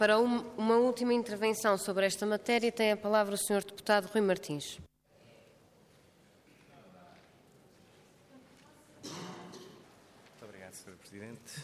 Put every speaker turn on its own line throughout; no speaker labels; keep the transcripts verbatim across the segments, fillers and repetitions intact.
Para uma última intervenção sobre esta matéria, tem a palavra o senhor deputado Rui Martins.
Muito obrigado, senhor Presidente.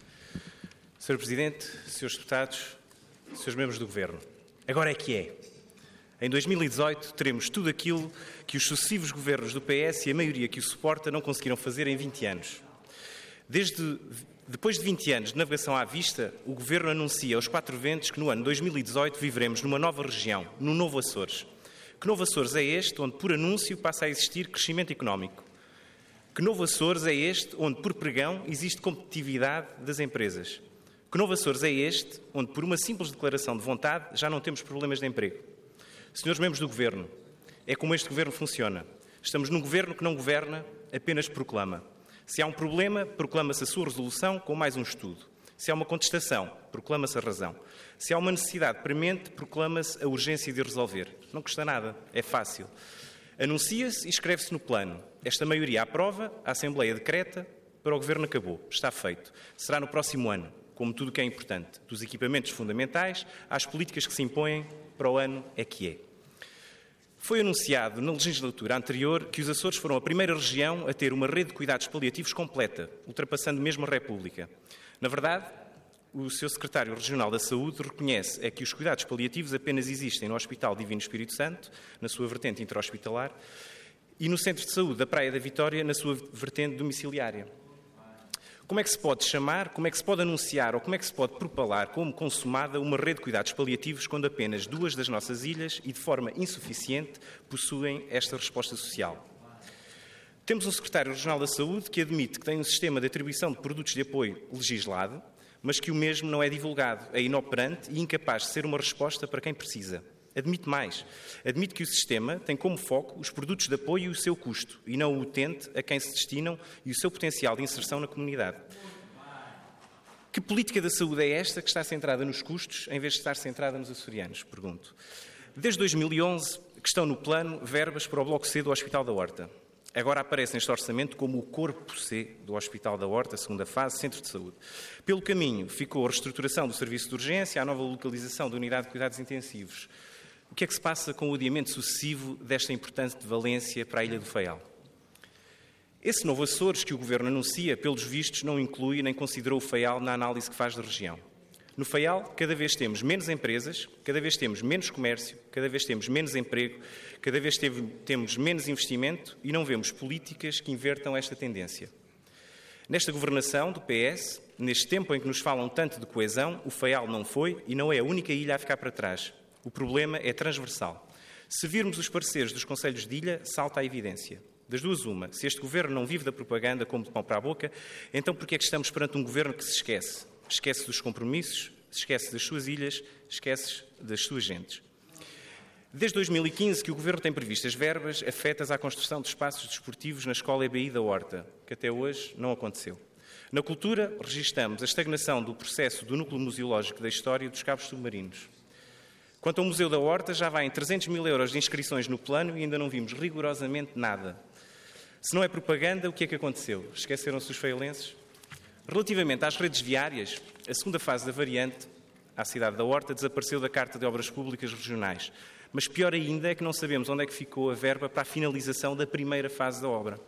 senhor Presidente, senhores deputados, senhores membros do Governo, agora é que é. Em dois mil e dezoito teremos tudo aquilo que os sucessivos governos do P S e a maioria que o suporta não conseguiram fazer em vinte anos. Desde, depois de vinte anos de navegação à vista, o Governo anuncia aos quatro ventos que no ano dois mil e dezoito viveremos numa nova região, num novo Açores. Que novo Açores é este onde, por anúncio, passa a existir crescimento económico? Que novo Açores é este onde, por pregão, existe competitividade das empresas? Que novo Açores é este onde, por uma simples declaração de vontade, já não temos problemas de emprego? Senhores membros do Governo, é como este Governo funciona. Estamos num Governo que não governa, apenas proclama. Se há um problema, proclama-se a sua resolução com mais um estudo. Se há uma contestação, proclama-se a razão. Se há uma necessidade premente, proclama-se a urgência de resolver. Não custa nada, é fácil. Anuncia-se e escreve-se no plano. Esta maioria aprova, a Assembleia decreta, para o Governo acabou, está feito. Será no próximo ano, como tudo o que é importante, dos equipamentos fundamentais às políticas que se impõem, para o ano é que é. Foi anunciado na legislatura anterior que os Açores foram a primeira região a ter uma rede de cuidados paliativos completa, ultrapassando mesmo a República. Na verdade, o seu secretário regional da Saúde reconhece é que os cuidados paliativos apenas existem no Hospital Divino Espírito Santo, na sua vertente intra-hospitalar, e no Centro de Saúde da Praia da Vitória, na sua vertente domiciliária. Como é que se pode chamar, como é que se pode anunciar ou como é que se pode propalar como consumada uma rede de cuidados paliativos quando apenas duas das nossas ilhas e de forma insuficiente possuem esta resposta social? Temos um secretário regional da Saúde que admite que tem um sistema de atribuição de produtos de apoio legislado, mas que o mesmo não é divulgado, é inoperante e incapaz de ser uma resposta para quem precisa. Admite mais. Admite que o sistema tem como foco os produtos de apoio e o seu custo, e não o utente a quem se destinam e o seu potencial de inserção na comunidade. Que política da saúde é esta que está centrada nos custos em vez de estar centrada nos açorianos? Pergunto. Desde dois mil e onze que estão no plano verbas para o Bloco C do Hospital da Horta. Agora aparece neste orçamento como o Corpo C do Hospital da Horta, segunda fase, Centro de Saúde. Pelo caminho ficou a reestruturação do serviço de urgência, a nova localização da unidade de cuidados intensivos. O que é que se passa com o adiamento sucessivo desta importante valência para a Ilha do Faial? Esse novo Açores que o Governo anuncia, pelos vistos, não inclui nem considerou o Faial na análise que faz da região. No Faial, cada vez temos menos empresas, cada vez temos menos comércio, cada vez temos menos emprego, cada vez teve, temos menos investimento e não vemos políticas que invertam esta tendência. Nesta governação do P S, neste tempo em que nos falam tanto de coesão, o Faial não foi e não é a única ilha a ficar para trás. O problema é transversal. Se virmos os pareceres dos concelhos de ilha, salta a evidência. Das duas, uma. Se este Governo não vive da propaganda como de pão para a boca, então por que é que estamos perante um Governo que se esquece? Esquece dos compromissos, esquece das suas ilhas, esquece das suas gentes. Desde dois mil e quinze que o Governo tem previsto as verbas afetas à construção de espaços desportivos na Escola E B I da Horta, que até hoje não aconteceu. Na cultura, registamos a estagnação do processo do núcleo museológico da história dos cabos submarinos. Quanto ao Museu da Horta, já vai em trezentos mil euros de inscrições no plano e ainda não vimos rigorosamente nada. Se não é propaganda, o que é que aconteceu? Esqueceram-se os faialenses? Relativamente às redes viárias, a segunda fase da variante, à cidade da Horta, desapareceu da Carta de Obras Públicas Regionais. Mas pior ainda é que não sabemos onde é que ficou a verba para a finalização da primeira fase da obra.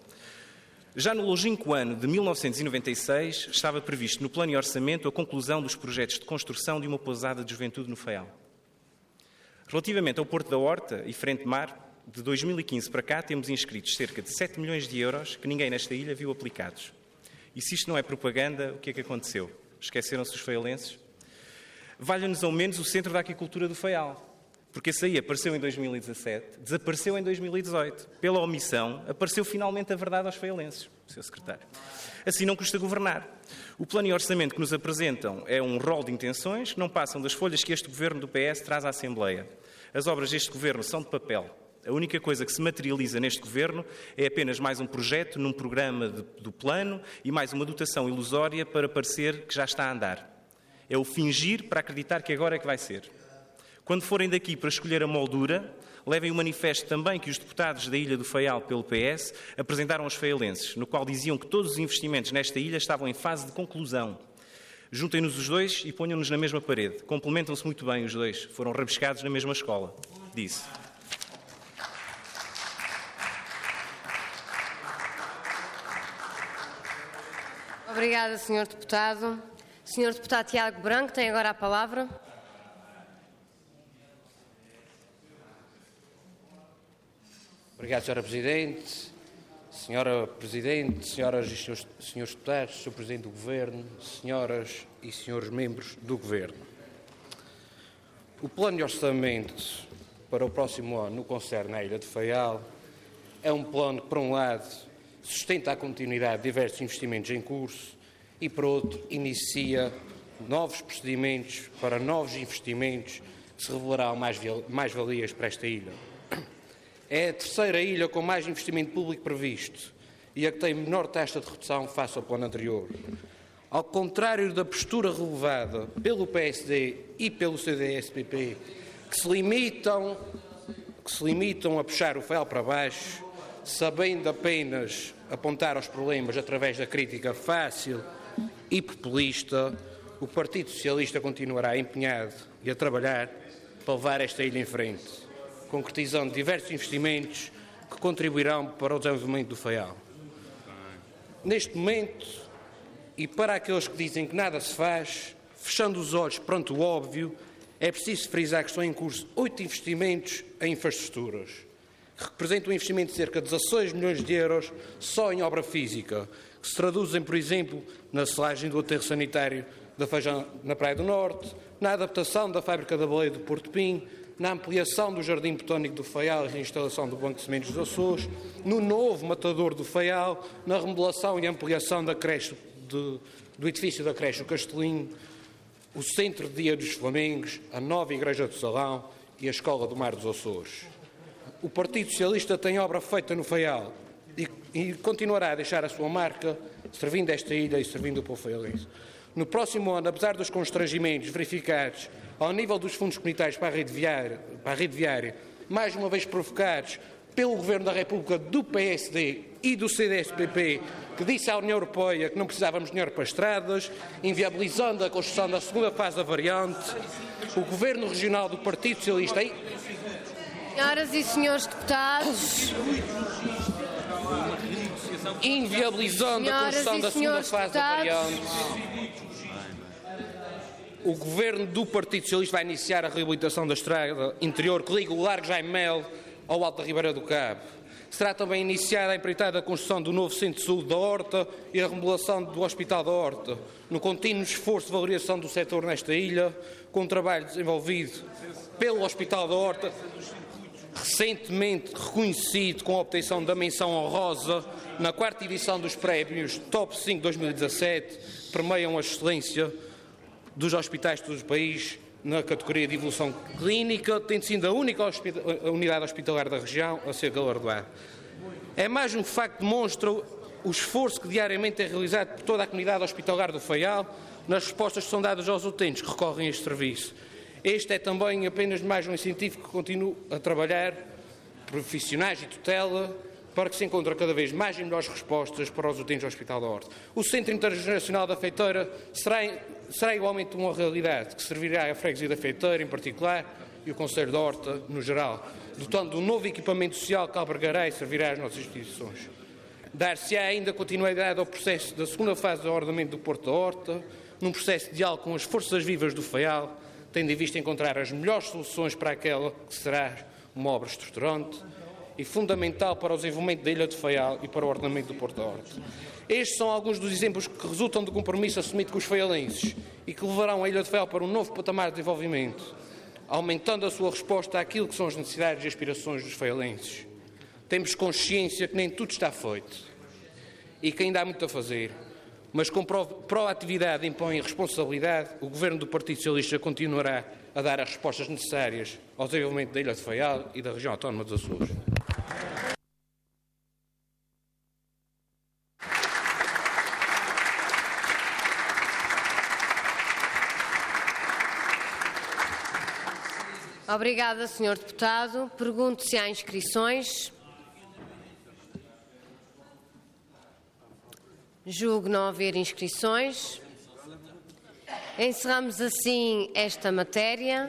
Já no longínquo ano de mil novecentos e noventa e seis, estava previsto no plano e orçamento a conclusão dos projetos de construção de uma pousada de juventude no Faial. Relativamente ao Porto da Horta e Frente Mar, de dois mil e quinze para cá temos inscritos cerca de sete milhões de euros que ninguém nesta ilha viu aplicados. E se isto não é propaganda, o que é que aconteceu? Esqueceram-se os faialenses? Valha-nos ao menos o Centro da Aquicultura do Faial, porque esse aí apareceu em dois mil e dezassete, desapareceu em dois mil e dezoito. Pela omissão, apareceu finalmente a verdade aos faialenses, senhor Secretário. Assim não custa governar. O plano e orçamento que nos apresentam é um rol de intenções que não passam das folhas que este Governo do P S traz à Assembleia. As obras deste Governo são de papel. A única coisa que se materializa neste Governo é apenas mais um projeto num programa de, do plano e mais uma dotação ilusória para parecer que já está a andar. É o fingir para acreditar que agora é que vai ser. Quando forem daqui para escolher a moldura, levem o manifesto também que os deputados da Ilha do Faial pelo P S apresentaram aos faialenses, no qual diziam que todos os investimentos nesta ilha estavam em fase de conclusão. Juntem-nos os dois e ponham-nos na mesma parede. Complementam-se muito bem os dois. Foram rabiscados na mesma escola. Disse.
Obrigada, senhor Deputado. senhor Deputado Tiago Branco tem agora a palavra.
Obrigado, senhora Presidente. Senhora Presidente, senhoras e senhores, senhores deputados, senhor Presidente do Governo, senhoras e senhores membros do Governo. O plano de orçamento para o próximo ano no que concerne à Ilha de Faial é um plano que, por um lado, sustenta a continuidade de diversos investimentos em curso e, por outro, inicia novos procedimentos para novos investimentos que se revelarão mais-valias para esta ilha. É a terceira ilha com mais investimento público previsto e a que tem menor taxa de redução face ao plano anterior. Ao contrário da postura relevada pelo P S D e pelo C D S P P, que se limitam, que se limitam a puxar o Faial para baixo, sabendo apenas apontar aos problemas através da crítica fácil e populista, o Partido Socialista continuará empenhado e a trabalhar para levar esta ilha em frente, concretizando diversos investimentos que contribuirão para o desenvolvimento do Faial. Neste momento, e para aqueles que dizem que nada se faz, fechando os olhos perante o óbvio, é preciso frisar que estão em curso oito investimentos em infraestruturas, que representam um investimento de cerca de dezasseis milhões de euros só em obra física, que se traduzem, por exemplo, na selagem do aterro sanitário da Feijão na Praia do Norte, na adaptação da fábrica da baleia do Porto Pim, na ampliação do Jardim Botónico do Faial e na instalação do Banco de Sementes dos Açores, no novo matador do Faial, na remodelação e ampliação da creche de, do edifício da creche do Castelinho, o Centro de Dia dos Flamengos, a nova Igreja do Salão e a Escola do Mar dos Açores. O Partido Socialista tem obra feita no Faial e, e continuará a deixar a sua marca, servindo esta ilha e servindo o povo faialense. No próximo ano, apesar dos constrangimentos verificados ao nível dos fundos comunitários para a rede viária, para a rede viária mais uma vez provocados pelo Governo da República, do P S D e do C D S P P, que disse à União Europeia que não precisávamos de dinheiro para estradas, inviabilizando a construção da segunda fase da variante, o Governo Regional do Partido Socialista...
Senhoras e senhores deputados...
Inviabilizando a construção da segunda fase da variante... O Governo do Partido Socialista vai iniciar a reabilitação da estrada interior que liga o Largo Jaime Melo ao Alto da Ribeira do Cabo. Será também iniciada a empreitada da construção do novo Centro de Saúde da Horta e a remodelação do Hospital da Horta, no contínuo esforço de valorização do setor nesta ilha, com um trabalho desenvolvido pelo Hospital da Horta, recentemente reconhecido com a obtenção da menção honrosa na quarta edição dos prémios Top cinco dois mil e dezassete, que premiam a excelência dos hospitais de todo o país na categoria de evolução clínica, tendo sido a única hospital, a unidade hospitalar da região a ser galardoada. É mais um facto que demonstra o esforço que diariamente é realizado por toda a comunidade hospitalar do Faial nas respostas que são dadas aos utentes que recorrem a este serviço. Este é também apenas mais um incentivo que continuo a trabalhar, profissionais e tutela, para que se encontrem cada vez mais e melhores respostas para os utentes do Hospital da Horta. O Centro Internacional da Feiteira será, será igualmente uma realidade, que servirá à freguesia da Feiteira em particular e o Conselho da Horta no geral, dotando de um novo equipamento social que albergará e servirá às nossas instituições. Dar-se-á ainda continuidade ao processo da segunda fase do ordenamento do Porto da Horta, num processo de diálogo com as forças vivas do Faial, tendo em vista encontrar as melhores soluções para aquela que será uma obra estruturante e fundamental para o desenvolvimento da Ilha de Faial e para o ordenamento do Porto da Horta. Estes são alguns dos exemplos que resultam do compromisso assumido com os faialenses e que levarão a Ilha de Faial para um novo patamar de desenvolvimento, aumentando a sua resposta àquilo que são as necessidades e aspirações dos faialenses. Temos consciência que nem tudo está feito e que ainda há muito a fazer, mas com proatividade impõe a responsabilidade, o Governo do Partido Socialista continuará a dar as respostas necessárias ao desenvolvimento da Ilha de Faial e da região autónoma dos Açores.
Obrigada, senhor Deputado. Pergunto se há inscrições. Julgo não haver inscrições. Encerramos assim esta matéria.